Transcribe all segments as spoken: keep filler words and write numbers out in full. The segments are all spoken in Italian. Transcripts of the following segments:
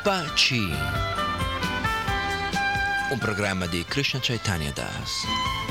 Paci, un programma di Krishna Chaitanya Das.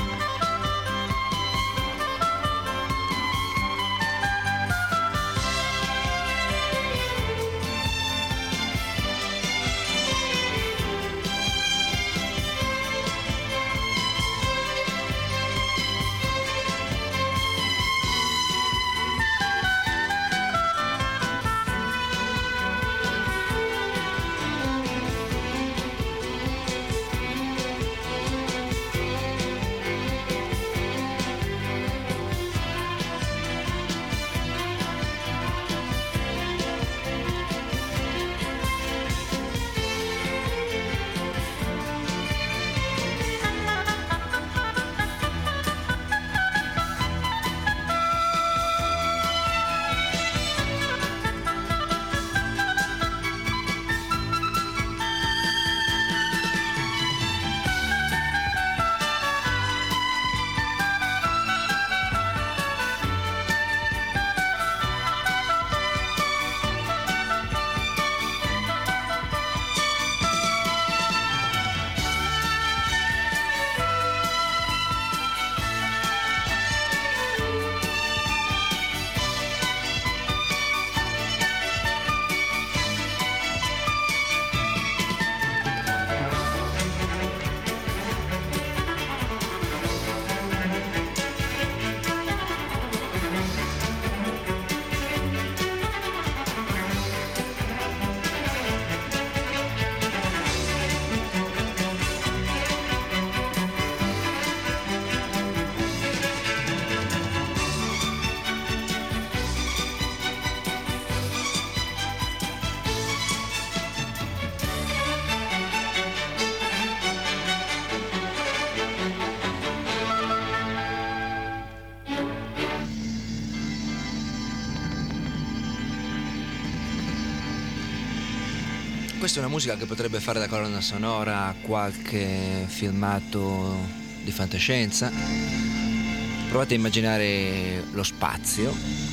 Questa è una musica che potrebbe fare da colonna sonora a qualche filmato di fantascienza. Provate a immaginare lo spazio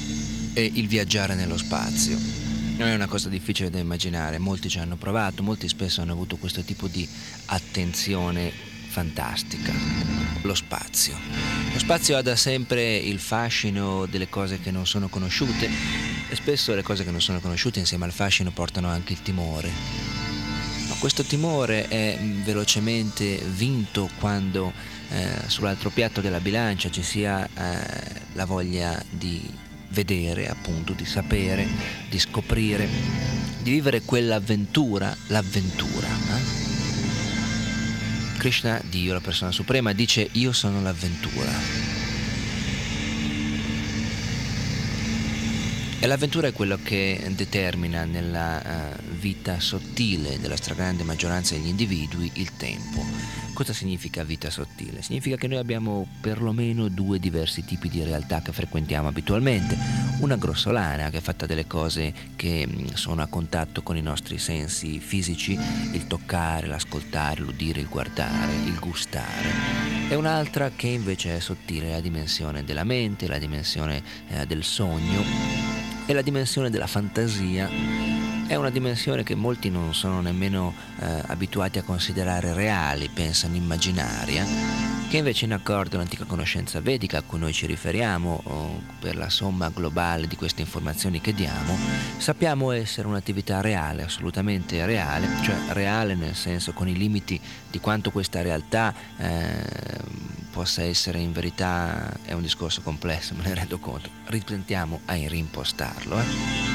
e il viaggiare nello spazio. Non è una cosa difficile da immaginare, molti ci hanno provato, molti spesso hanno avuto questo tipo di attenzione fantastica. Lo spazio. Lo spazio ha da sempre il fascino delle cose che non sono conosciute e spesso le cose che non sono conosciute insieme al fascino portano anche il timore. Ma questo timore è velocemente vinto quando eh, sull'altro piatto della bilancia ci sia eh, la voglia di vedere, appunto, di sapere, di scoprire, di vivere quell'avventura, l'avventura. Eh? Krishna, Dio, la persona suprema, dice: io sono l'avventura. E l'avventura è quello che determina nella uh, vita sottile della stragrande maggioranza degli individui il tempo. Cosa significa vita sottile? Significa che noi abbiamo perlomeno due diversi tipi di realtà che frequentiamo abitualmente. Una grossolana, che è fatta delle cose che sono a contatto con i nostri sensi fisici, il toccare, l'ascoltare, l'udire, il guardare, il gustare. E un'altra che invece è sottile, la dimensione della mente, la dimensione eh, del sogno e la dimensione della fantasia. È una dimensione che molti non sono nemmeno eh, abituati a considerare reali, pensano immaginaria, che invece in accordo all'antica conoscenza vedica a cui noi ci riferiamo, o per la somma globale di queste informazioni che diamo, sappiamo essere un'attività reale, assolutamente reale, cioè reale nel senso con i limiti di quanto questa realtà eh, possa essere in verità. È un discorso complesso, me ne rendo conto. Riprendiamo a rimpostarlo. Eh?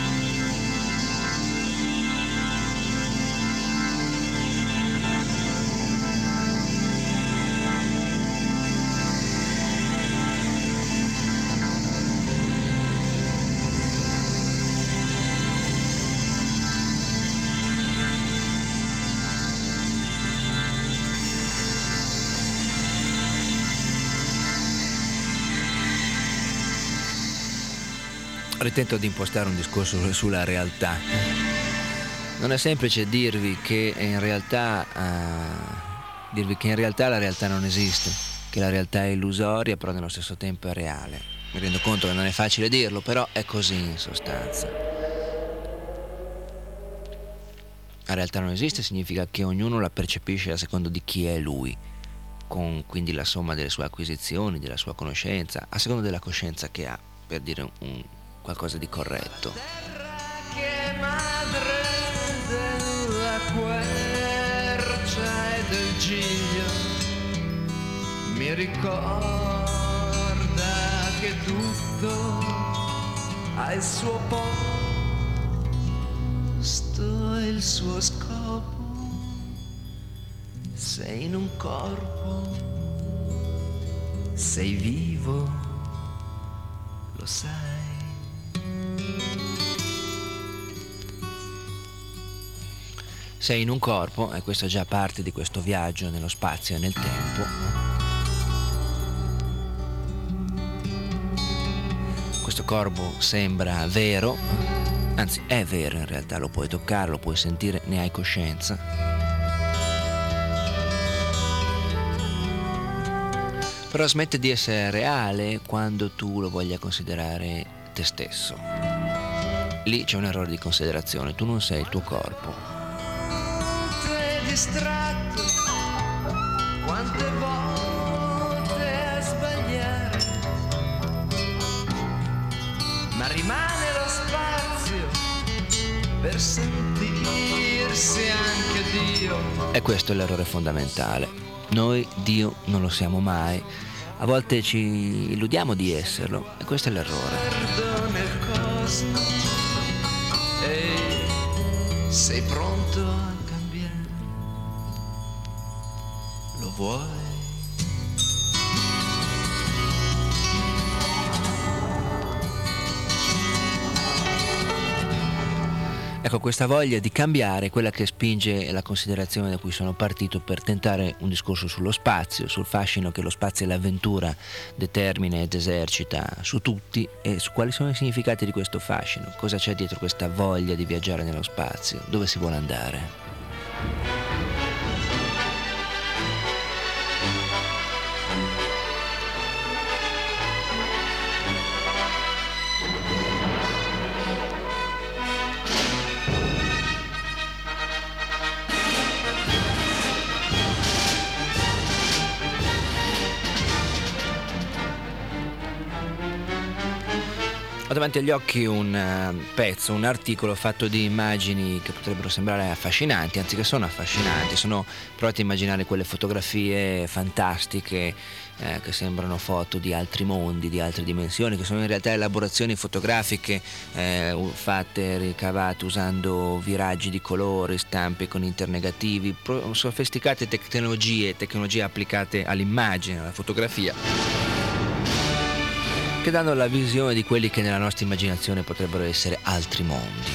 Ritento di impostare un discorso sulla realtà. Non è semplice dirvi che in realtà uh, dirvi che in realtà la realtà non esiste, che la realtà è illusoria, però nello stesso tempo è reale. Mi rendo conto che non è facile dirlo, però è così in sostanza. la realtà non esiste significa che ognuno la percepisce a secondo di chi è lui, con quindi la somma delle sue acquisizioni, della sua conoscenza, a seconda della coscienza che ha, per dire un, un qualcosa di corretto. Che madre della quercia e del giglio mi ricorda che tutto ha il suo posto e il suo scopo. Sei in un corpo, sei vivo, lo sai. Sei in un corpo, e questo è già parte di questo viaggio nello spazio e nel tempo. Questo corpo sembra vero, anzi è vero in realtà, lo puoi toccare, lo puoi sentire, ne hai coscienza. Però smette di essere reale quando tu lo voglia considerare te stesso. Lì c'è un errore di considerazione, tu non sei il tuo corpo. Distratto, quante volte a sbagliare, ma rimane lo spazio per sentirsi anche Dio. E questo è l'errore fondamentale. Noi Dio non lo siamo mai, a volte ci illudiamo di esserlo, e questo è l'errore. Perdo nel cosmo, ehi, sei pronto a lo vuoi? Ecco, questa voglia di cambiare è quella che spinge la considerazione da cui sono partito per tentare un discorso sullo spazio, sul fascino che lo spazio e l'avventura determina ed esercita su tutti, e su quali sono i significati di questo fascino, cosa c'è dietro questa voglia di viaggiare nello spazio, dove si vuole andare. Ho davanti agli occhi un uh, pezzo, un articolo fatto di immagini che potrebbero sembrare affascinanti, anzi che sono affascinanti. Sono provate a immaginare quelle fotografie fantastiche eh, che sembrano foto di altri mondi, di altre dimensioni, che sono in realtà elaborazioni fotografiche eh, fatte, ricavate usando viraggi di colore, stampe con internegativi, pro- sofisticate tecnologie, tecnologie applicate all'immagine, alla fotografia, che danno la visione di quelli che nella nostra immaginazione potrebbero essere altri mondi.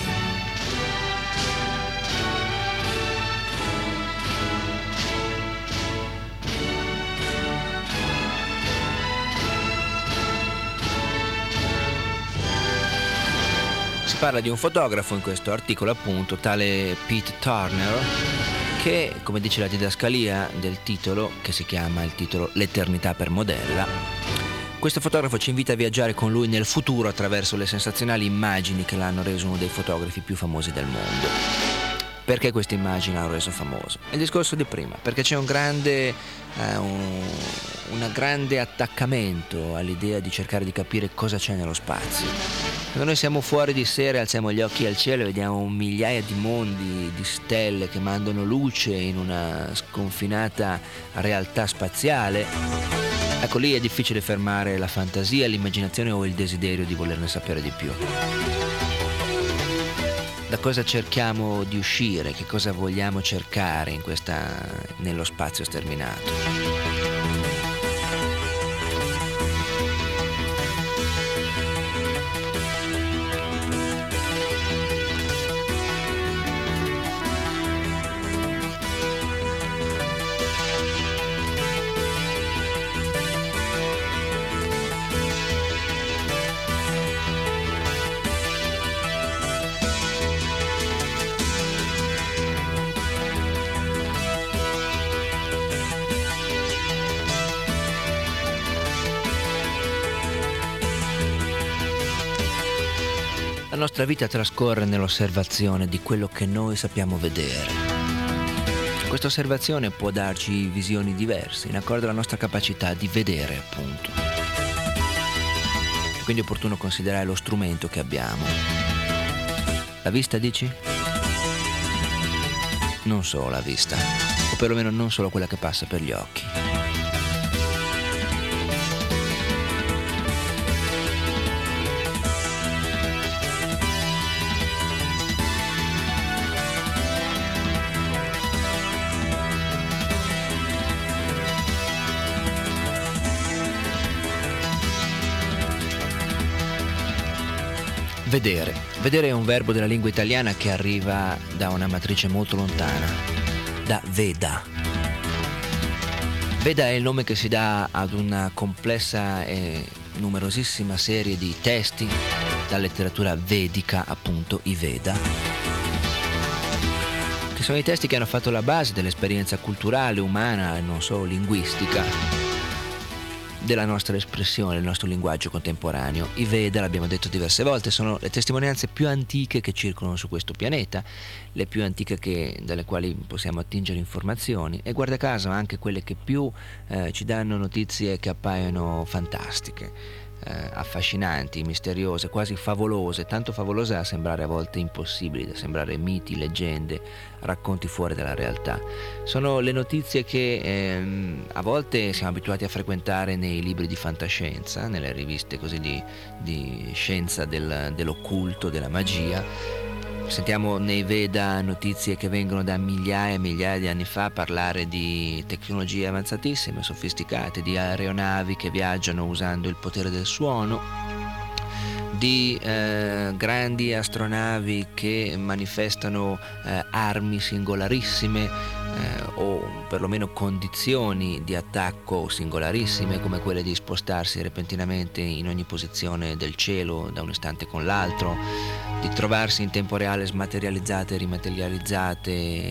Si parla di un fotografo in questo articolo, appunto, tale Pete Turner, che, come dice la didascalia del titolo, che si chiama il titolo L'eternità per modella, questo fotografo ci invita a viaggiare con lui nel futuro attraverso le sensazionali immagini che l'hanno reso uno dei fotografi più famosi del mondo. Perché queste immagini l'hanno reso famoso? È il discorso di prima, perché c'è un grande, eh, un, un grande attaccamento all'idea di cercare di capire cosa c'è nello spazio. Quando noi siamo fuori di sera, alziamo gli occhi al cielo e vediamo migliaia di mondi, di stelle che mandano luce in una sconfinata realtà spaziale, ecco, lì è difficile fermare la fantasia, l'immaginazione o il desiderio di volerne sapere di più. Da cosa cerchiamo di uscire? Che cosa vogliamo cercare in questa, nello spazio sterminato? La nostra vita trascorre nell'osservazione di quello che noi sappiamo vedere. Questa osservazione può darci visioni diverse, in accordo alla nostra capacità di vedere, appunto. E quindi è opportuno considerare lo strumento che abbiamo. La vista, dici? Non solo la vista, o perlomeno non solo quella che passa per gli occhi. Vedere. Vedere è un verbo della lingua italiana che arriva da una matrice molto lontana, da Veda. Veda è il nome che si dà ad una complessa e numerosissima serie di testi, la letteratura vedica, appunto, i Veda, che sono i testi che hanno fatto la base dell'esperienza culturale, umana e non solo linguistica, della nostra espressione, del nostro linguaggio contemporaneo. I Veda, l'abbiamo detto diverse volte, sono le testimonianze più antiche che circolano su questo pianeta, le più antiche che, dalle quali possiamo attingere informazioni, e guarda caso anche quelle che più eh, ci danno notizie che appaiono fantastiche, eh, affascinanti, misteriose, quasi favolose, tanto favolose da sembrare a volte impossibili, da sembrare miti, leggende, racconti fuori dalla realtà. Sono le notizie che ehm, a volte siamo abituati a frequentare nei libri di fantascienza, nelle riviste così di, di scienza del, dell'occulto, della magia. Sentiamo nei Veda notizie che vengono da migliaia e migliaia di anni fa parlare di tecnologie avanzatissime, sofisticate, di aeronavi che viaggiano usando il potere del suono, di eh, grandi astronavi che manifestano eh, armi singolarissime eh, o perlomeno condizioni di attacco singolarissime, come quelle di spostarsi repentinamente in ogni posizione del cielo da un istante con l'altro, di trovarsi in tempo reale smaterializzate e rimaterializzate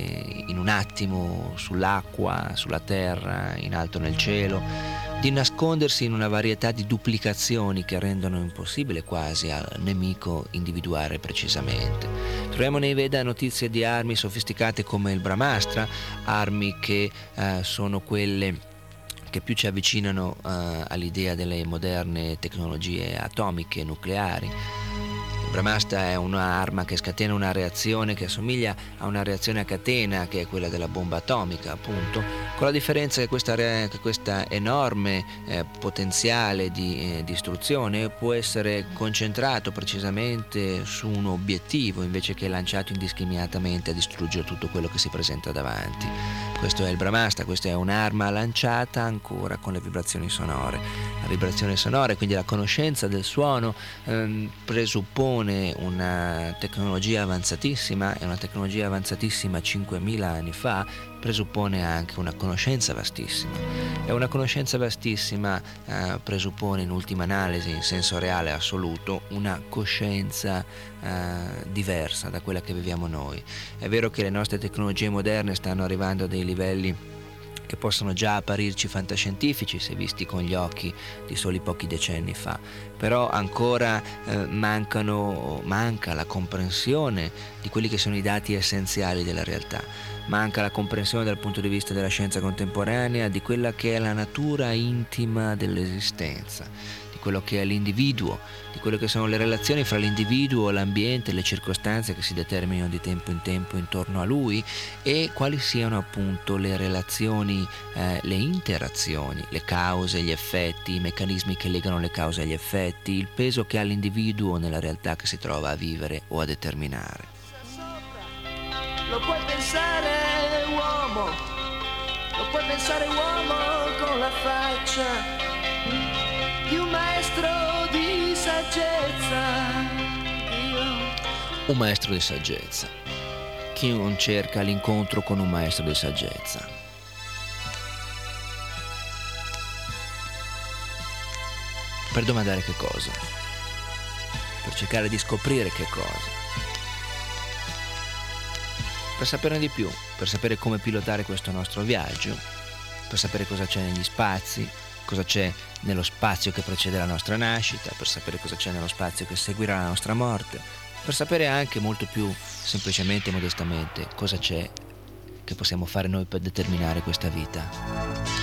in un attimo sull'acqua, sulla terra, in alto nel cielo, di nascondersi in una varietà di duplicazioni che rendono impossibile quasi al nemico individuare precisamente. Troviamo nei Veda notizie di armi sofisticate come il Brahmastra, armi che eh, sono quelle che più ci avvicinano eh, all'idea delle moderne tecnologie atomiche e nucleari. Brahmastra è un'arma che scatena una reazione che assomiglia a una reazione a catena, che è quella della bomba atomica, appunto, con la differenza che questa, re- che questa enorme eh, potenziale di eh, distruzione può essere concentrato precisamente su un obiettivo invece che lanciato indiscriminatamente a distruggere tutto quello che si presenta davanti. Questo è il Brahmastra, questa è un'arma lanciata ancora con le vibrazioni sonore. La vibrazione sonora, quindi la conoscenza del suono, ehm, presuppone una tecnologia avanzatissima, e una tecnologia avanzatissima cinquemila anni fa presuppone anche una conoscenza vastissima, e una conoscenza vastissima eh, presuppone in ultima analisi, in senso reale assoluto, una coscienza eh, diversa da quella che viviamo noi. È vero che le nostre tecnologie moderne stanno arrivando a dei livelli che possono già apparirci fantascientifici se visti con gli occhi di soli pochi decenni fa, però ancora eh, mancano, manca la comprensione di quelli che sono i dati essenziali della realtà, manca la comprensione dal punto di vista della scienza contemporanea di quella che è la natura intima dell'esistenza, di quello che è l'individuo, di quello che sono le relazioni fra l'individuo, l'ambiente, le circostanze che si determinano di tempo in tempo intorno a lui, e quali siano appunto le relazioni, eh, le interazioni, le cause, gli effetti, i meccanismi che legano le cause agli effetti, il peso che ha l'individuo nella realtà che si trova a vivere o a determinare. Lo puoi pensare uomo, lo puoi pensare uomo con la faccia di un maestro di saggezza. Io... Un maestro di saggezza. Chi non cerca l'incontro con un maestro di saggezza? Per domandare che cosa? Per cercare di scoprire che cosa? Per saperne di più, per sapere come pilotare questo nostro viaggio, per sapere cosa c'è negli spazi, cosa c'è nello spazio che precede la nostra nascita, per sapere cosa c'è nello spazio che seguirà la nostra morte, per sapere anche molto più semplicemente e modestamente cosa c'è che possiamo fare noi per determinare questa vita.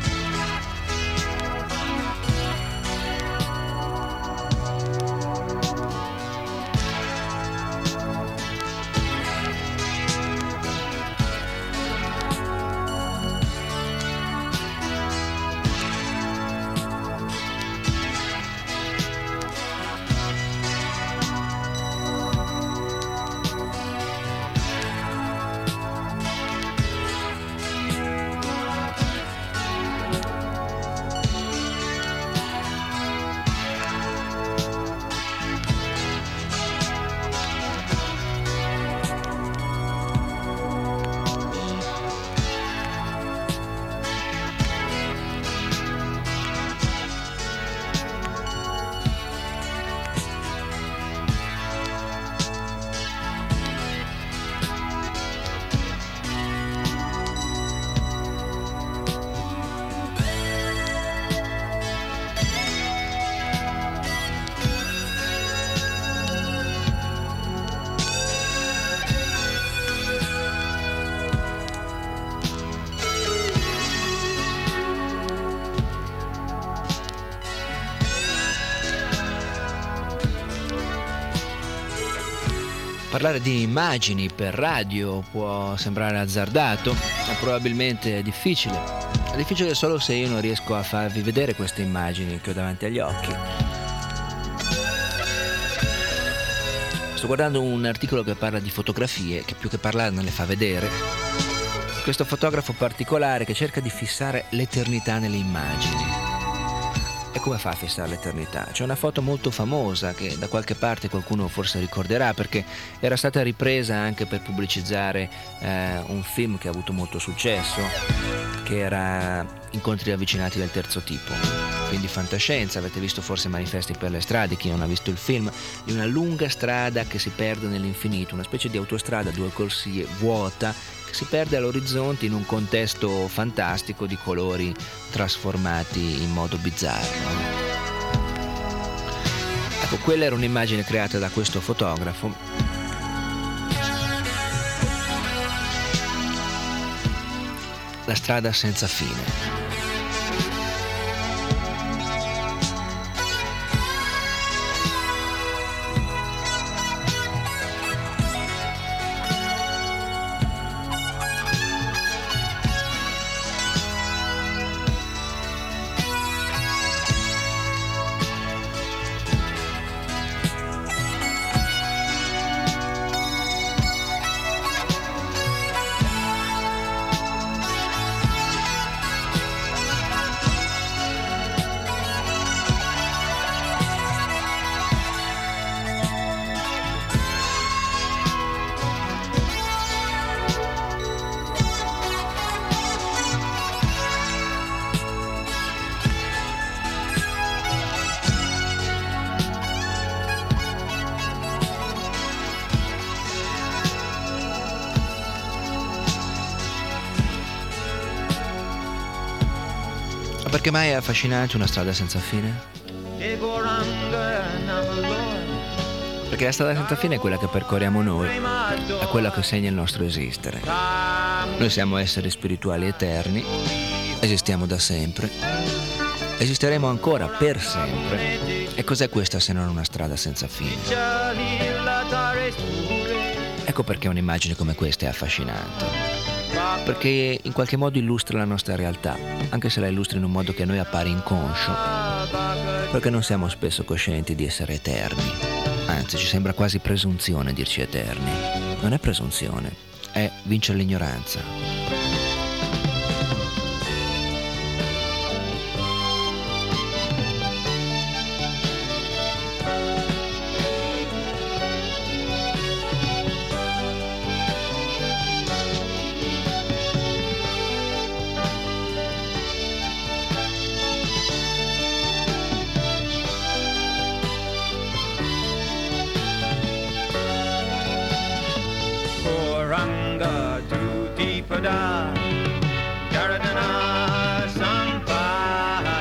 Parlare di immagini per radio può sembrare azzardato, ma probabilmente è difficile. È difficile solo se io non riesco a farvi vedere queste immagini che ho davanti agli occhi. Sto guardando un articolo che parla di fotografie, che più che parlarne le fa vedere. Questo fotografo particolare che cerca di fissare l'eternità nelle immagini. E come fa a fissare l'eternità? C'è una foto molto famosa che da qualche parte qualcuno forse ricorderà, perché era stata ripresa anche per pubblicizzare eh, un film che ha avuto molto successo, che era Incontri ravvicinati del terzo tipo, quindi fantascienza. Avete visto forse Manifesti per le strade, chi non ha visto il film, di una lunga strada che si perde nell'infinito, una specie di autostrada a due corsie vuota che si perde all'orizzonte in un contesto fantastico di colori trasformati in modo bizzarro. Ecco, quella era un'immagine creata da questo fotografo. La strada senza fine. Perché mai è affascinante una strada senza fine? Perché la strada senza fine è quella che percorriamo noi, è quella che segna il nostro esistere. Noi siamo esseri spirituali eterni, esistiamo da sempre, esisteremo ancora per sempre. E cos'è questa se non una strada senza fine? Ecco perché un'immagine come questa è affascinante. Perché in qualche modo illustra la nostra realtà, anche se la illustra in un modo che a noi appare inconscio, perché non siamo spesso coscienti di essere eterni. Anzi, ci sembra quasi presunzione dirci eterni. Non è presunzione, è vincere l'ignoranza. Ranga Duti Pada Jaradana Sampada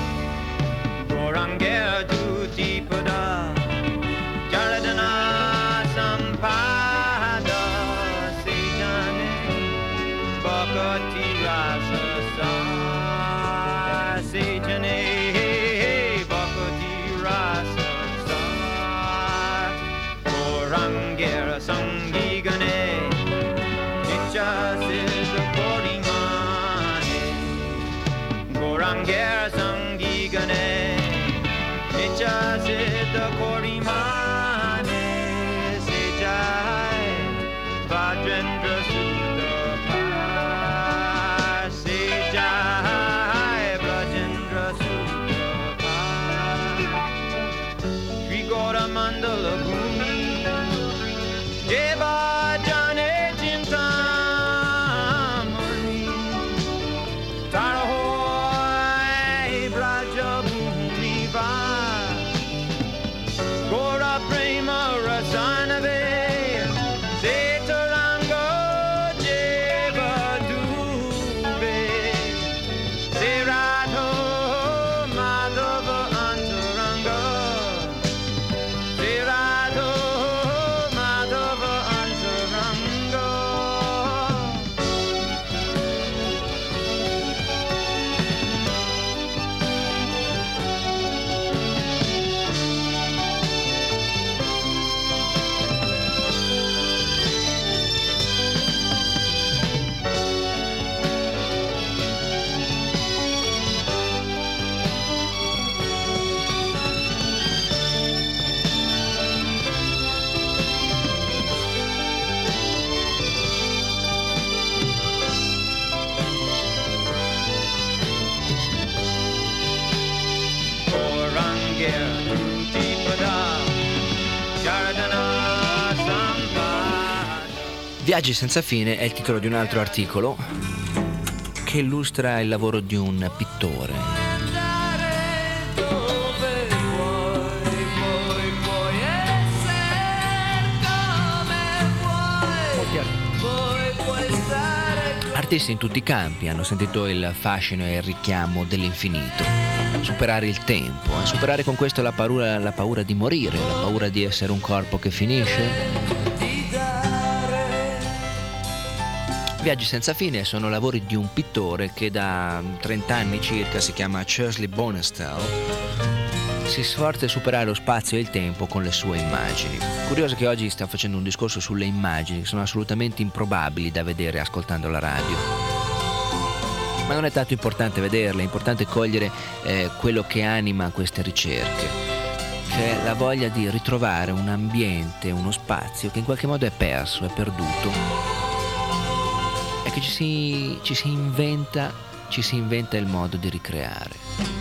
Goranga Duti Pada Jaradana Gorangera Sangigane Nichasis Korimane Gorangera Sangigane Nichasis Korimane Sejai Vajendra Sudapa Sejai Vajendra Sudapa Shri Gora Mandala Bhumi Deva Jane Chintamani Tarahoy Braja Bhumi Va Gora Prema Rasanave Setarango Jeva Dube Serato Madhava Antaranga Serato Madhava Antaranga Gorangera Dhutipada Sharadana Sampada. Viaggi senza fine è il titolo di un altro articolo che illustra il lavoro di un pittore. Andare dove vuoi, vuoi, puoi essere come vuoi, vuoi, puoi stare con Artisti in tutti i campi hanno sentito il fascino e il richiamo dell'infinito, superare il tempo, eh, superare con questo la paura, la paura di morire, la paura di essere un corpo che finisce. di dare. Viaggi senza fine sono lavori di un pittore che da trenta anni circa si chiama Chesley Bonestell. Si sforza di superare lo spazio e il tempo con le sue immagini. Curioso che oggi sta facendo un discorso sulle immagini che sono assolutamente improbabili da vedere ascoltando la radio. Ma non è tanto importante vederle, è importante cogliere eh, quello che anima queste ricerche, cioè la voglia di ritrovare un ambiente, uno spazio che in qualche modo è perso, è perduto e che ci si, ci si inventa, ci si inventa il modo di ricreare.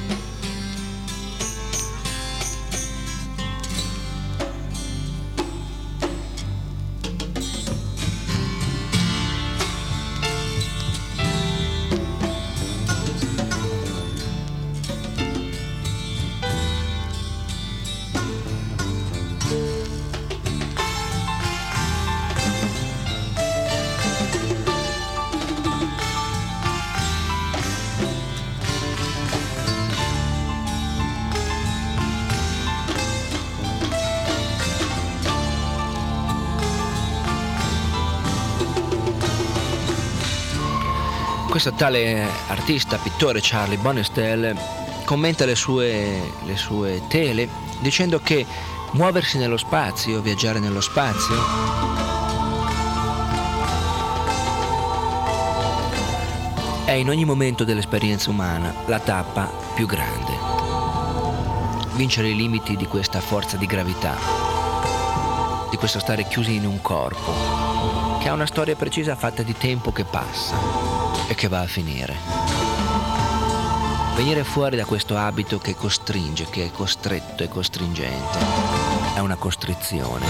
Questo tale artista, pittore Charlie Bonestell commenta le sue, le sue tele dicendo che muoversi nello spazio, viaggiare nello spazio, è in ogni momento dell'esperienza umana la tappa più grande. Vincere i limiti di questa forza di gravità, di questo stare chiusi in un corpo, che ha una storia precisa fatta di tempo che passa e che va a finire. Venire fuori da questo abito che costringe, che è costretto e costringente, è una costrizione.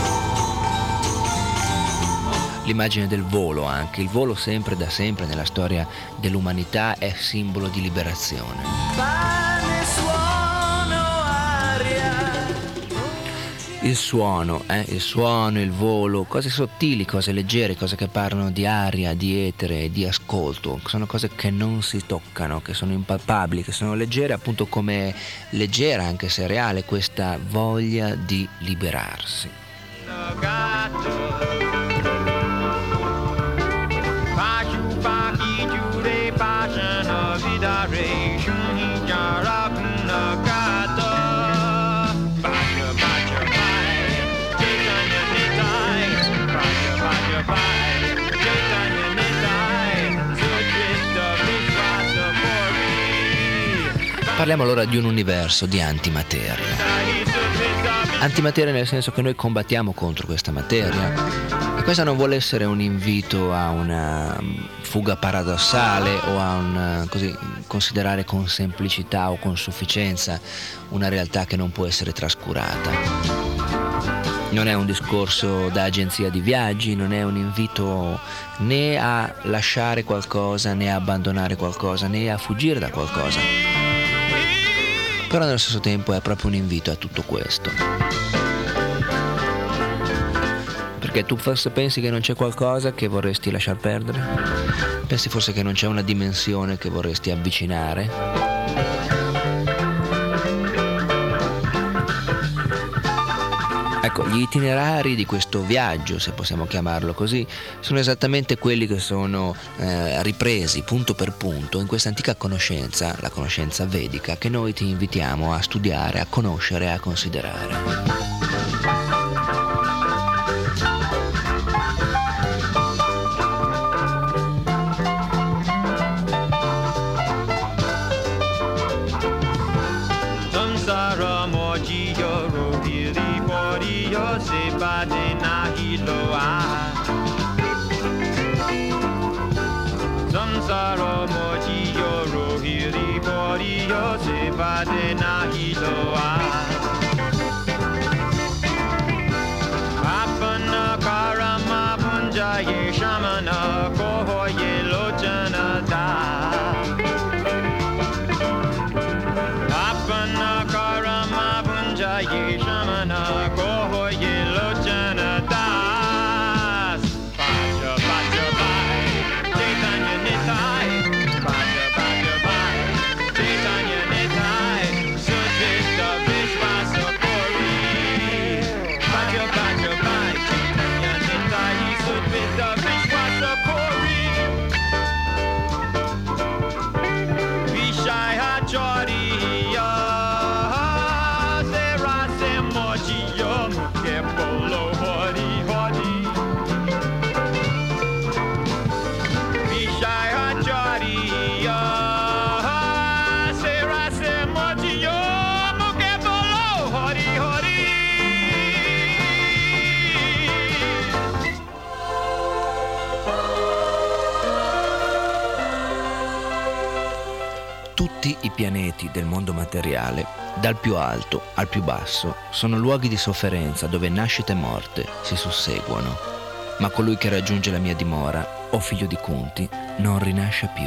L'immagine del volo anche, il volo sempre da sempre nella storia dell'umanità è simbolo di liberazione. Pane, suono, aria. Il suono, eh? il suono, il volo, cose sottili, cose leggere, cose che parlano di aria, di etere, di ascolto, sono cose che non si toccano, che sono impalpabili, che sono leggere, appunto come leggera, anche se reale, questa voglia di liberarsi. Parliamo allora di un universo di antimateria. Antimateria nel senso che noi combattiamo contro questa materia, e questa non vuole essere un invito a una fuga paradossale o a un, così, considerare con semplicità o con sufficienza una realtà che non può essere trascurata. Non è un discorso da agenzia di viaggi, non è un invito né a lasciare qualcosa, né a abbandonare qualcosa, né a fuggire da qualcosa. Però nello stesso tempo è proprio un invito a tutto questo. Perché tu forse pensi che non c'è qualcosa che vorresti lasciar perdere? Pensi forse che non c'è una dimensione che vorresti avvicinare? Ecco, gli itinerari di questo viaggio, se possiamo chiamarlo così, sono esattamente quelli che sono eh, ripresi punto per punto in questa antica conoscenza, la conoscenza vedica, che noi ti invitiamo a studiare, a conoscere e a considerare. Samsara moji yoro hiri bori yo se vade na hiloa. Apana karama punja ye shamana koho ye lochana da. Apana karama punja ye shamana koho ye lochana da. Tutti i pianeti del mondo materiale, dal più alto al più basso, sono luoghi di sofferenza dove nascita e morte si susseguono. Ma colui che raggiunge la mia dimora, o figlio di Kunti, non rinasce più.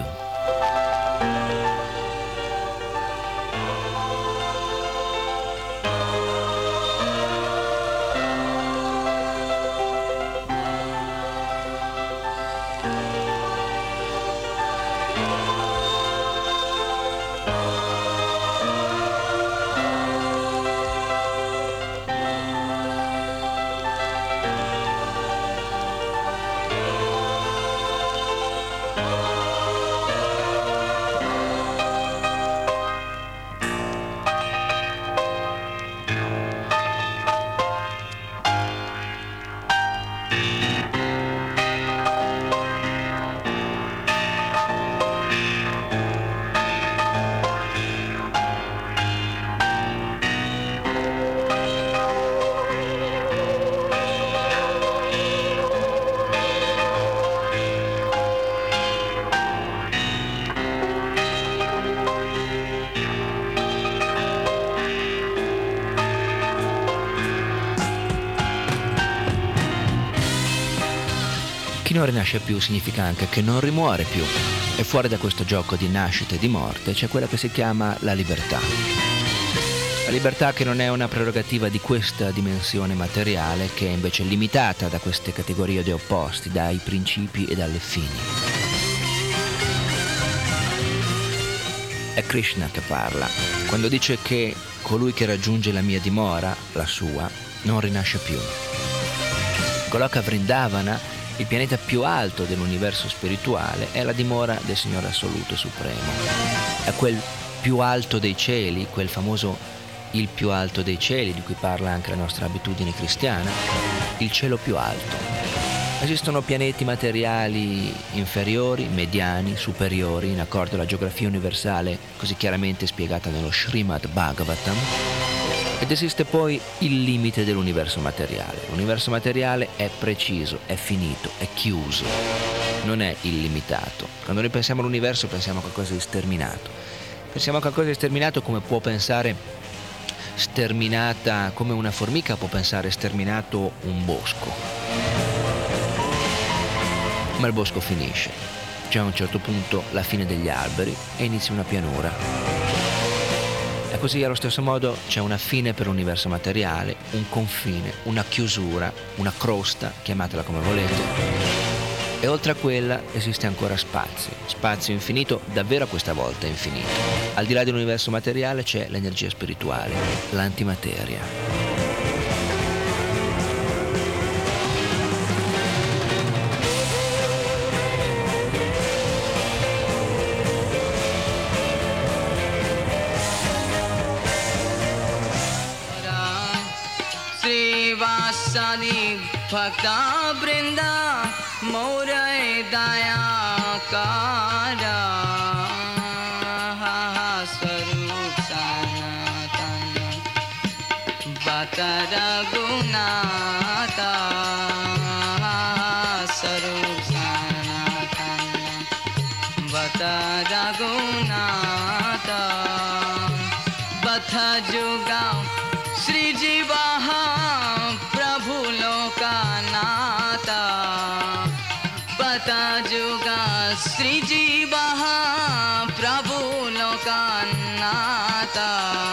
Chi non rinasce più significa anche che non rimuore più, e fuori da questo gioco di nascita e di morte c'è quella che si chiama la libertà. La libertà che non è una prerogativa di questa dimensione materiale, che è invece limitata da queste categorie di opposti, dai principi e dalle fini. È Krishna che parla, quando dice che colui che raggiunge la mia dimora, la sua, non rinasce più. Goloka Vrindavana, il pianeta più alto dell'universo spirituale, è la dimora del Signore assoluto e supremo. È quel più alto dei cieli, quel famoso il più alto dei cieli, di cui parla anche la nostra abitudine cristiana, il cielo più alto. Esistono pianeti materiali inferiori, mediani, superiori, in accordo alla geografia universale così chiaramente spiegata nello Srimad Bhagavatam, ed esiste poi il limite dell'universo materiale. L'universo materiale è preciso, è finito, è chiuso, non è illimitato. Quando noi pensiamo all'universo pensiamo a qualcosa di sterminato. Pensiamo a qualcosa di sterminato come può pensare sterminata, come una formica può pensare sterminato un bosco. Ma il bosco finisce, c'è a un certo punto la fine degli alberi e inizia una pianura. E così allo stesso modo c'è una fine per l'universo materiale, un confine, una chiusura, una crosta, chiamatela come volete. E oltre a quella esiste ancora spazio, spazio infinito, davvero questa volta infinito. Al di là dell'universo materiale c'è l'energia spirituale, l'antimateria. Sani Bhakta Brinda Moray Daya Kara Swarup Sanatana Batara Gunata Swarup Sanatana Batara Gunata Batha Juga Sri Jivaha Bata Juga Sri Jivaha Prabhu Lokanata.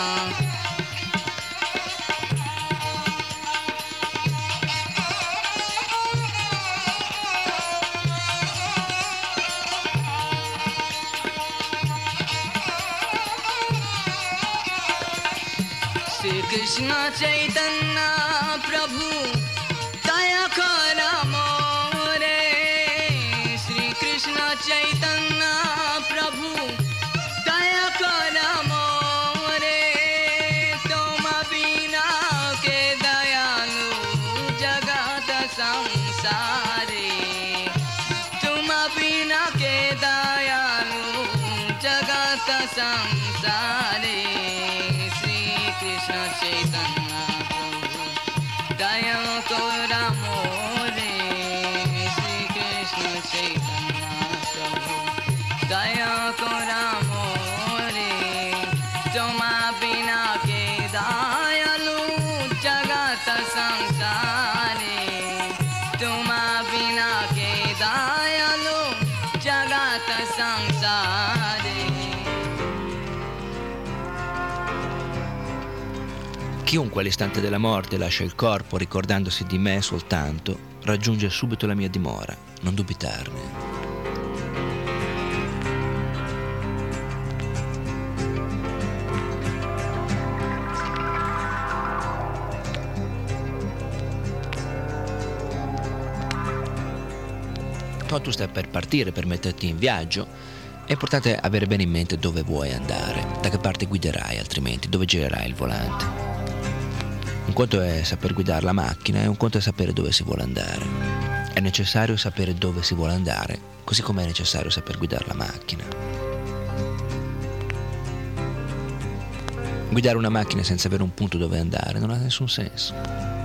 Sri Krishna Chaitanya Prabhu Daya Kara More. Sri Krishna Chaitanya Prabhu Daya Kara More. Toma bina ke dayalu jagat samsare. Toma bina ke dayalu jagat samsare. Krishna Chaitanya Prabhu Daya Kara More. Sri Krishna Chaitanya Prabhu Daya Kara More. Toma bina ke dayalu jagat samsare. Toma bina ke dayalu jagat samsare. Chiunque all'istante della morte lascia il corpo ricordandosi di me soltanto, raggiunge subito la mia dimora, non dubitarne. Quando tu stai per partire, per metterti in viaggio, è importante avere bene in mente dove vuoi andare, da che parte guiderai, altrimenti dove girerai il volante. Un conto è saper guidare la macchina e un conto è sapere dove si vuole andare. È necessario sapere dove si vuole andare, così come è necessario saper guidare la macchina. Guidare una macchina senza avere un punto dove andare non ha nessun senso.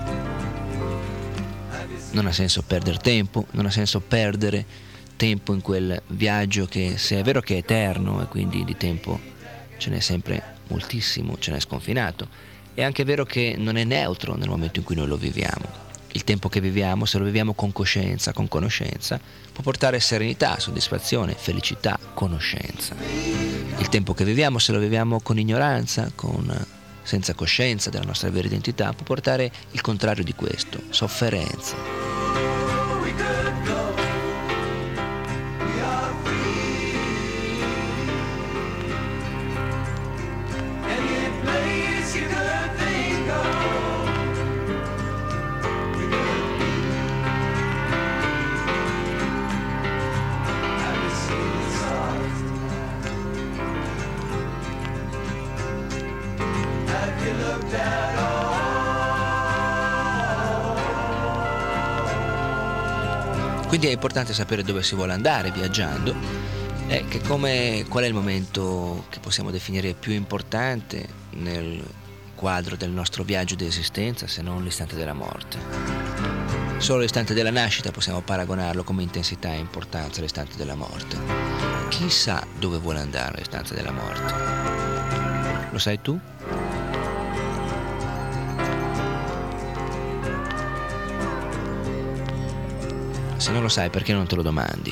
Non ha senso perdere tempo, non ha senso perdere tempo in quel viaggio che, se è vero che è eterno e quindi di tempo ce n'è sempre moltissimo, ce n'è sconfinato, è anche vero che non è neutro nel momento in cui noi lo viviamo. Il tempo che viviamo, se lo viviamo con coscienza, con conoscenza, può portare serenità, soddisfazione, felicità, conoscenza. Il tempo che viviamo, se lo viviamo con ignoranza, con, senza coscienza della nostra vera identità, può portare il contrario di questo, sofferenza. Quindi è importante sapere dove si vuole andare viaggiando e che come, qual è il momento che possiamo definire più importante nel quadro del nostro viaggio di esistenza, se non l'istante della morte. Solo l'istante della nascita possiamo paragonarlo come intensità e importanza all'istante della morte. Chi sa dove vuole andare l'istante della morte? Lo sai tu? Se non lo sai, perché non te lo domandi?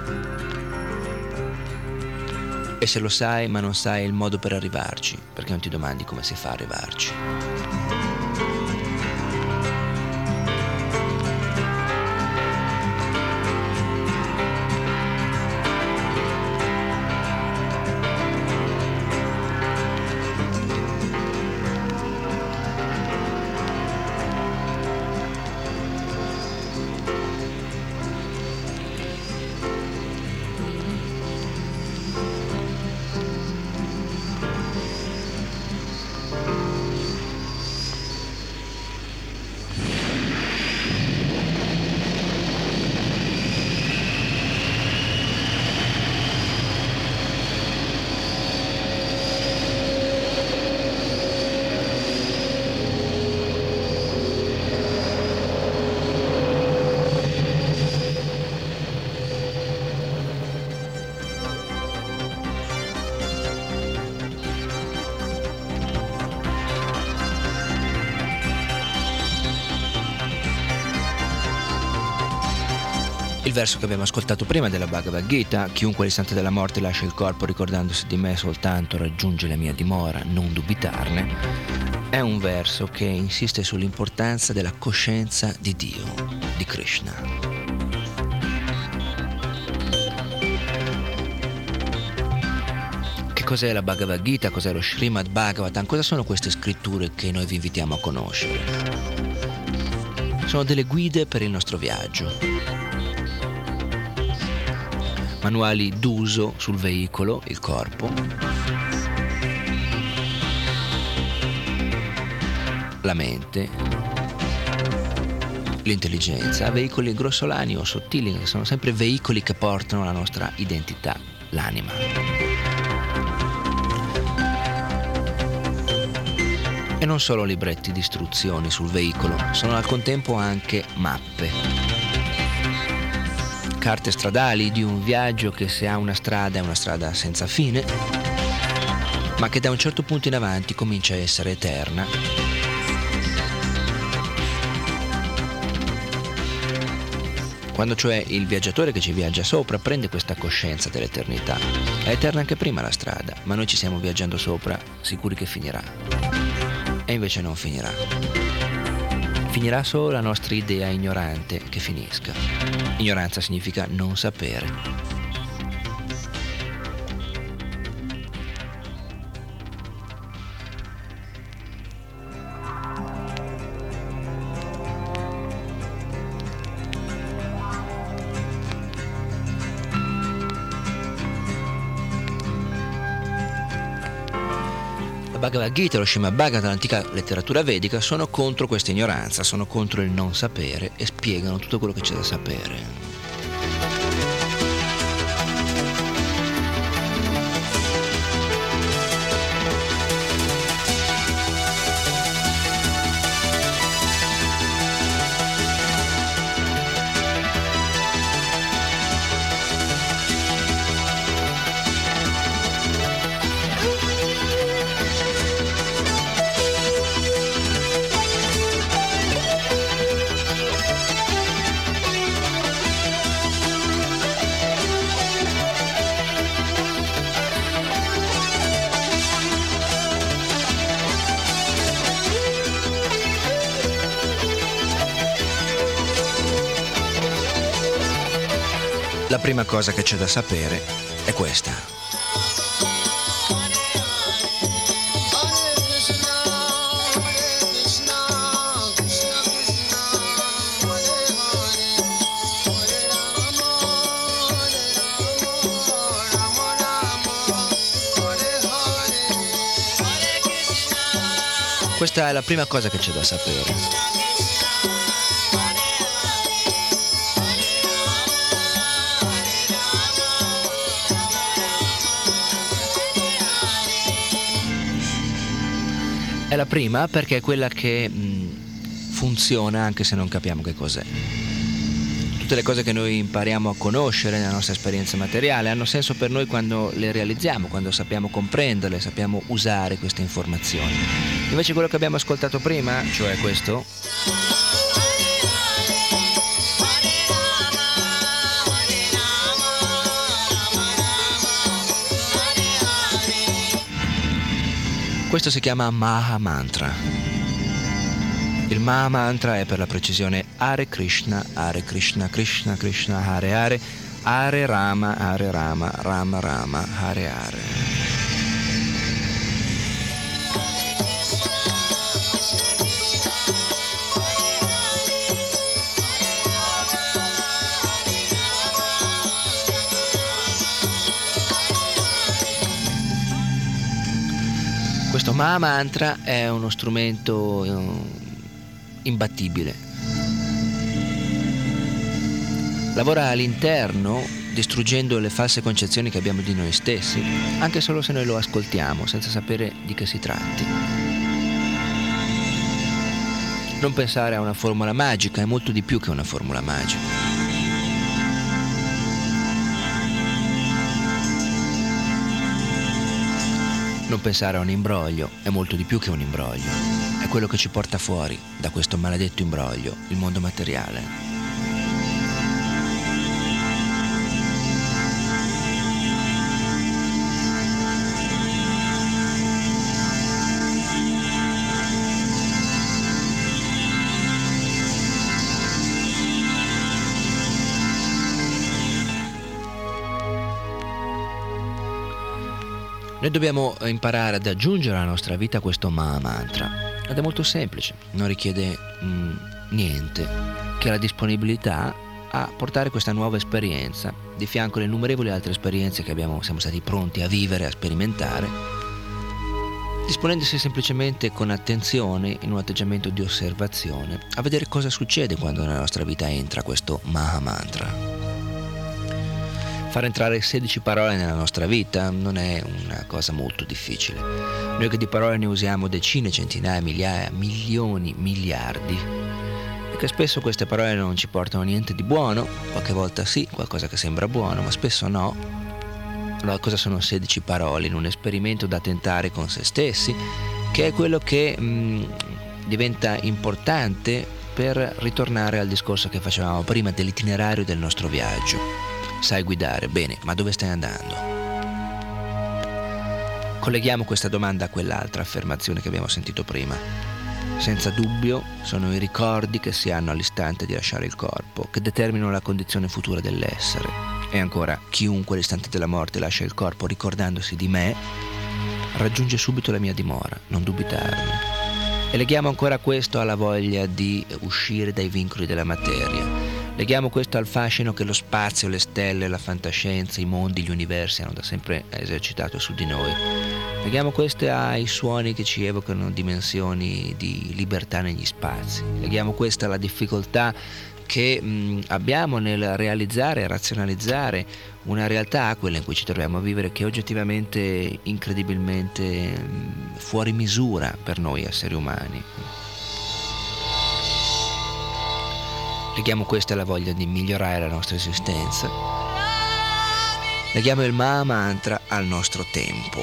E se lo sai ma non sai il modo per arrivarci, perché non ti domandi come si fa a arrivarci? Il verso che abbiamo ascoltato prima della Bhagavad Gita, chiunque all'istante della morte lascia il corpo ricordandosi di me soltanto raggiunge la mia dimora, non dubitarne, è un verso che insiste sull'importanza della coscienza di Dio, di Krishna. Che cos'è la Bhagavad Gita? Cos'è lo Srimad Bhagavatam? Cosa sono queste scritture che noi vi invitiamo a conoscere? Sono delle guide per il nostro viaggio. Manuali d'uso sul veicolo, il corpo, la mente, l'intelligenza, veicoli grossolani o sottili, che sono sempre veicoli che portano la nostra identità, l'anima. E non solo libretti di istruzioni sul veicolo, sono al contempo anche mappe. Carte stradali di un viaggio che se ha una strada è una strada senza fine, ma che da un certo punto in avanti comincia a essere eterna. Quando cioè il viaggiatore che ci viaggia sopra prende questa coscienza dell'eternità. È eterna anche prima la strada, ma noi ci stiamo viaggiando sopra, sicuri che finirà. E invece non finirà. Finirà solo la nostra idea ignorante che finisca. Ignoranza significa non sapere. La Bhagavad Gita e lo Srimad Bhagavatam, l'antica letteratura vedica, sono contro questa ignoranza, sono contro il non sapere e spiegano tutto quello che c'è da sapere. La prima cosa che c'è da sapere è questa. Questa è la prima cosa che c'è da sapere. La prima perché è quella che mh, funziona anche se non capiamo che cos'è. Tutte le cose che noi impariamo a conoscere nella nostra esperienza materiale hanno senso per noi quando le realizziamo, quando sappiamo comprenderle, sappiamo usare queste informazioni. Invece quello che abbiamo ascoltato prima, cioè questo, questo si chiama Maha Mantra. Il Maha Mantra è per la precisione Hare Krishna, Hare Krishna, Krishna Krishna, Hare Hare, Hare Rama, Hare Rama, Rama Rama, Hare Hare. Questo Maha Mantra è uno strumento imbattibile. Lavora all'interno, distruggendo le false concezioni che abbiamo di noi stessi, anche solo se noi lo ascoltiamo, senza sapere di che si tratti. Non pensare a una formula magica, è molto di più che una formula magica. Non pensare a un imbroglio, è molto di più che un imbroglio. È quello che ci porta fuori da questo maledetto imbroglio, il mondo materiale. Noi dobbiamo imparare ad aggiungere alla nostra vita questo Maha Mantra. Ed è molto semplice, non richiede mm, niente che la disponibilità a portare questa nuova esperienza di fianco alle innumerevoli altre esperienze che abbiamo, siamo stati pronti a vivere, a sperimentare, disponendosi semplicemente con attenzione, in un atteggiamento di osservazione, a vedere cosa succede quando nella nostra vita entra questo Maha Mantra. Far entrare sedici parole nella nostra vita non è una cosa molto difficile. Noi che di parole ne usiamo decine, centinaia, migliaia, milioni, miliardi, e che spesso queste parole non ci portano niente di buono, qualche volta sì, qualcosa che sembra buono, ma spesso no. Allora cosa sono sedici parole in un esperimento da tentare con se stessi, che è quello che mh, diventa importante per ritornare al discorso che facevamo prima dell'itinerario del nostro viaggio. Sai guidare, bene, ma dove stai andando? Colleghiamo questa domanda a quell'altra affermazione che abbiamo sentito prima. Senza dubbio sono i ricordi che si hanno all'istante di lasciare il corpo che determinano la condizione futura dell'essere. E ancora, chiunque all'istante della morte lascia il corpo ricordandosi di me, raggiunge subito la mia dimora, non dubitarne. E leghiamo ancora questo alla voglia di uscire dai vincoli della materia. Leghiamo questo al fascino che lo spazio, le stelle, la fantascienza, i mondi, gli universi hanno da sempre esercitato su di noi. Leghiamo questo ai suoni che ci evocano dimensioni di libertà negli spazi. Leghiamo questo alla difficoltà che mh, abbiamo nel realizzare e razionalizzare una realtà, quella in cui ci troviamo a vivere, che è oggettivamente incredibilmente mh, fuori misura per noi esseri umani. Leghiamo questa alla voglia di migliorare la nostra esistenza. Leghiamo il Maha Mantra al nostro tempo.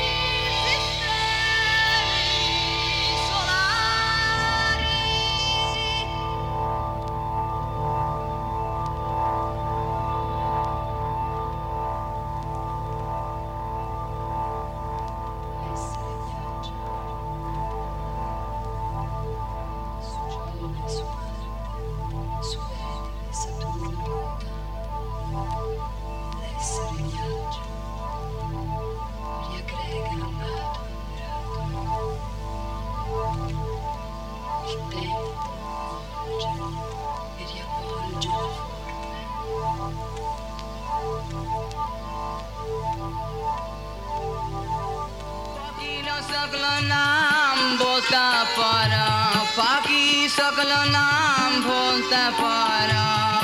सकल नाम बोलता पारा पाकी सकल नाम बोलता पारा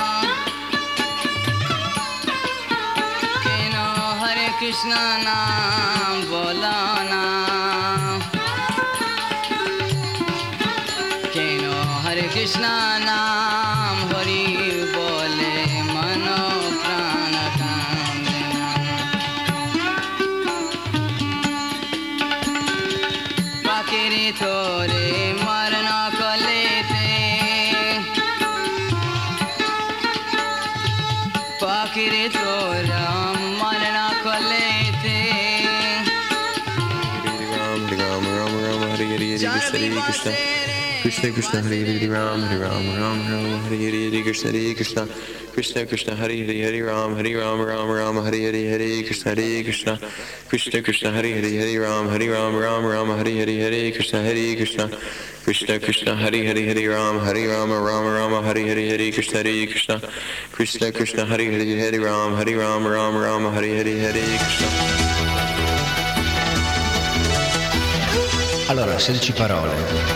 केनो हरे कृष्ण नाम बोलाना Krishna Krishna Krishna Hare Hare Ram Hare Ram Ram Ram Hare Hare Hare Krishna Hare Krishna Krishna Krishna Hare Hare Hare Ram Hare Ram Ram Ram Hare Hare Hare Krishna Hare Krishna Krishna Krishna Hare Hare Hare Ram Hare Ram Ram Ram Hare Hare Hare Krishna Hare Krishna Krishna Krishna Hare Hare Hare Ram Hare Ram Ram Ram Hare Hare Hare Krishna Hare Krishna Krishna Krishna Hare Hare Hare Ram Hare Ram Ram Ram Hare Hare Hare Krishna. Allora, sedici parole.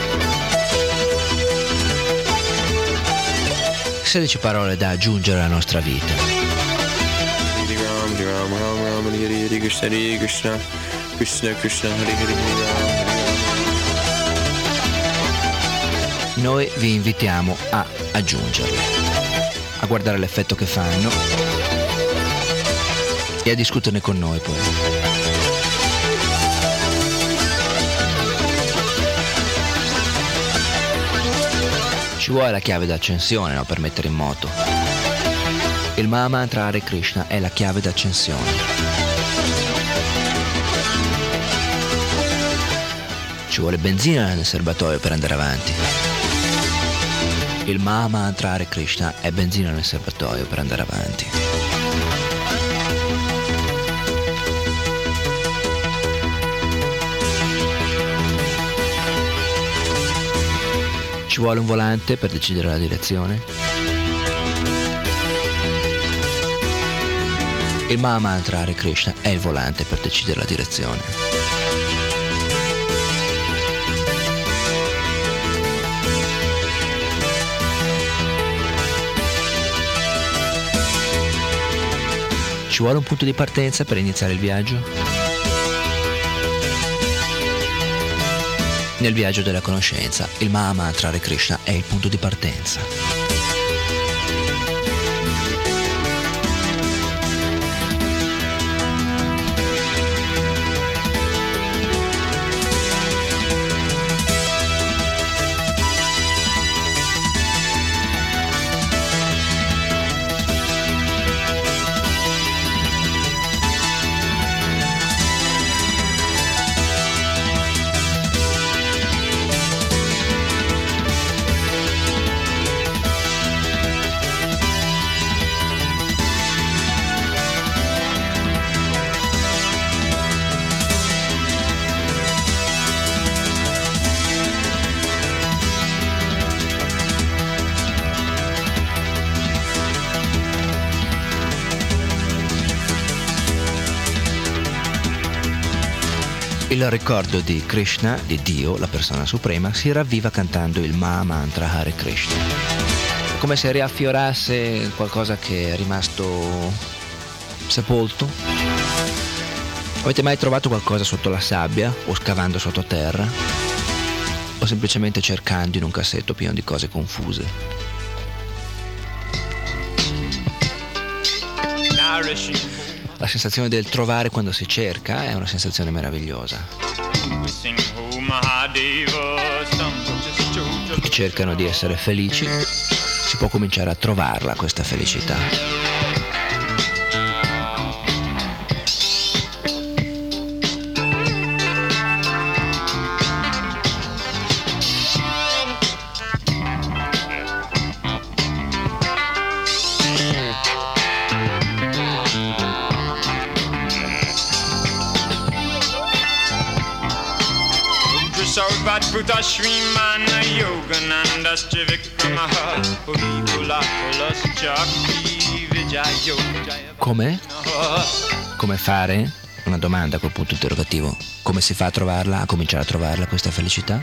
sedici parole da aggiungere alla nostra vita. Noi vi invitiamo a aggiungerle, a guardare l'effetto che fanno e a discuterne con noi poi. Ci vuole la chiave d'accensione, no, per mettere in moto. Il Mahamantra Hare Krishna è la chiave d'accensione. Ci vuole benzina nel serbatoio per andare avanti. Il Mahamantra Hare Krishna è benzina nel serbatoio per andare avanti. Ci vuole un volante per decidere la direzione. Il Mahamantra Hare Krishna è il volante per decidere la direzione. Ci vuole un punto di partenza per iniziare il viaggio? Nel viaggio della conoscenza, il Mahamantra Hare Krishna è il punto di partenza. Il ricordo di Krishna, di Dio, la persona suprema, si ravviva cantando il Mahamantra Hare Krishna. Come se riaffiorasse qualcosa che è rimasto sepolto. Avete mai trovato qualcosa sotto la sabbia o scavando sottoterra? O semplicemente cercando in un cassetto pieno di cose confuse? La sensazione del trovare quando si cerca è una sensazione meravigliosa. Tutti cercano di essere felici, si può cominciare a trovarla questa felicità. Sarvadbhuta Shrimana Yoganandascha Vikramaha Purikulakulas Chakti Vijayo. Come? Come fare? Una domanda a quel punto interrogativo. Come si fa a trovarla, a cominciare a trovarla questa felicità?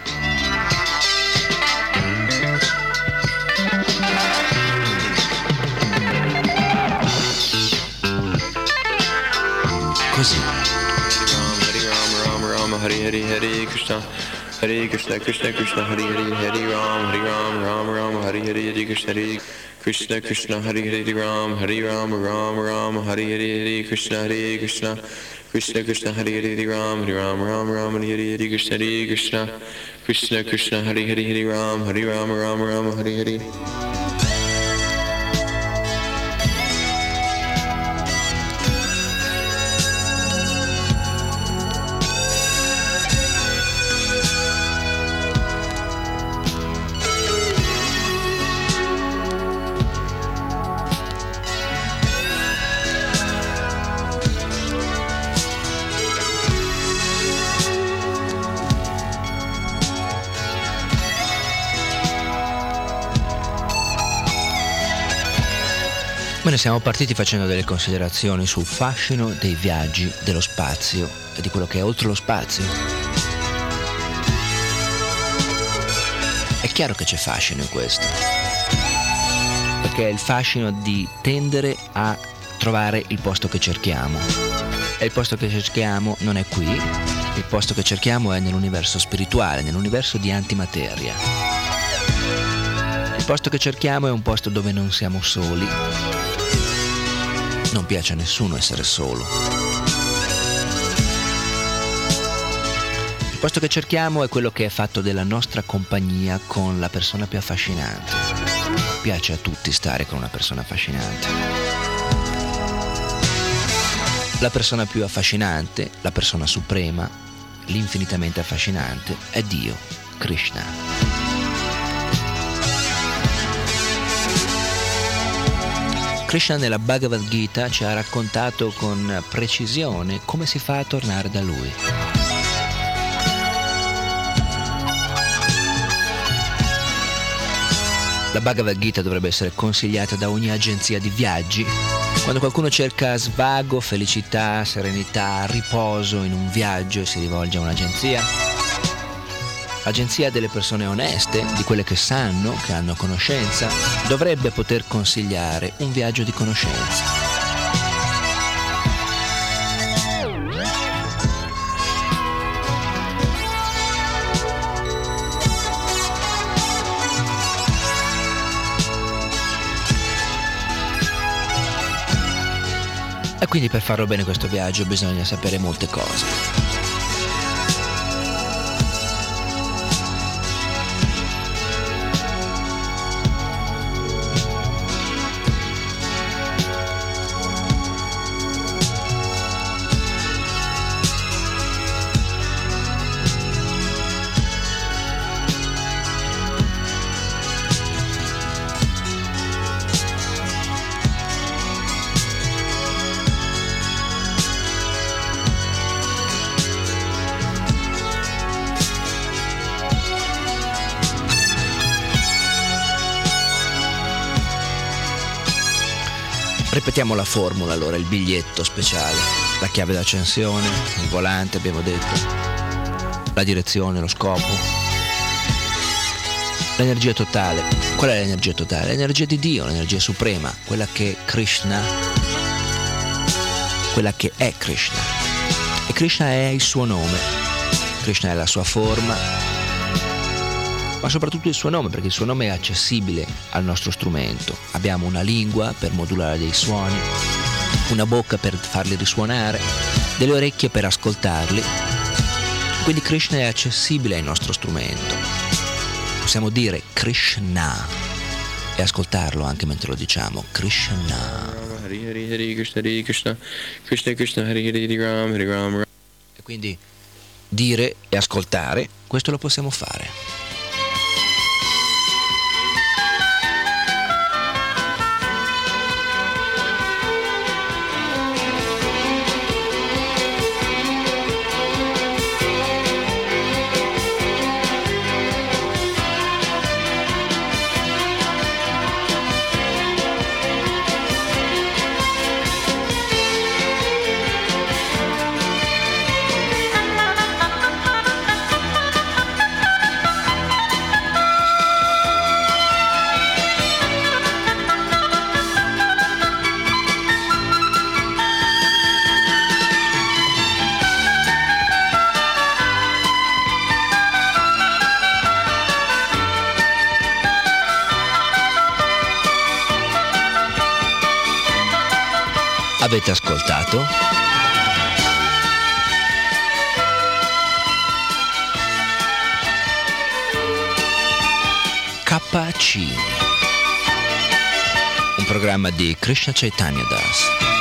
Così. Hare Hare Hare Krishna Hare Krishna Krishna Krishna Hare Hare Hare Ram Hare Ram Ram Ram Hare Hare Hare Krishna Hare Krishna Krishna Hare Hare Ram Hare Ram Ram Ram Hare Hare Hare Krishna Hare Krishna Krishna Krishna Hare Hare Ram Hare Ram Ram Ram Hare Hare Hare Krishna Hare Krishna Krishna Krishna Hare Hare Hare Ram Hare Ram Ram Ram Hare Hare. Bene, siamo partiti facendo delle considerazioni sul fascino dei viaggi, dello spazio e di quello che è oltre lo spazio. È chiaro che c'è fascino in questo, perché è il fascino di tendere a trovare il posto che cerchiamo. E il posto che cerchiamo non è qui, il posto che cerchiamo è nell'universo spirituale, nell'universo di antimateria. Il posto che cerchiamo è un posto dove non siamo soli. Non piace a nessuno essere solo. Il posto che cerchiamo è quello che è fatto della nostra compagnia con la persona più affascinante. Piace a tutti stare con una persona affascinante. La persona più affascinante, la persona suprema, l'infinitamente affascinante è Dio, Krishna. Krishna nella Bhagavad Gita ci ha raccontato con precisione come si fa a tornare da Lui. La Bhagavad Gita dovrebbe essere consigliata da ogni agenzia di viaggi. Quando qualcuno cerca svago, felicità, serenità, riposo in un viaggio e si rivolge a un'agenzia, l'agenzia delle persone oneste, di quelle che sanno, che hanno conoscenza, dovrebbe poter consigliare un viaggio di conoscenza. E quindi per farlo bene questo viaggio bisogna sapere molte cose. Ripetiamo la formula allora, il biglietto speciale, la chiave d'accensione, il volante abbiamo detto, la direzione, lo scopo, l'energia totale. Qual è l'energia totale? L'energia di Dio, l'energia suprema, quella che Krishna, quella che è Krishna. E Krishna è il suo nome, Krishna è la sua forma, ma soprattutto il suo nome, perché il suo nome è accessibile al nostro strumento. Abbiamo una lingua per modulare dei suoni, una bocca per farli risuonare, delle orecchie per ascoltarli. Quindi Krishna è accessibile al nostro strumento. Possiamo dire Krishna e ascoltarlo anche mentre lo diciamo. Krishna. Hari Hari Hari Krishna Hari Krishna Krishna Krishna Hari Hari Hari Ram Hari Ram Ram. E quindi dire e ascoltare, questo lo possiamo fare. Avete ascoltato? K C, un programma di Krishna Chaitanya Das.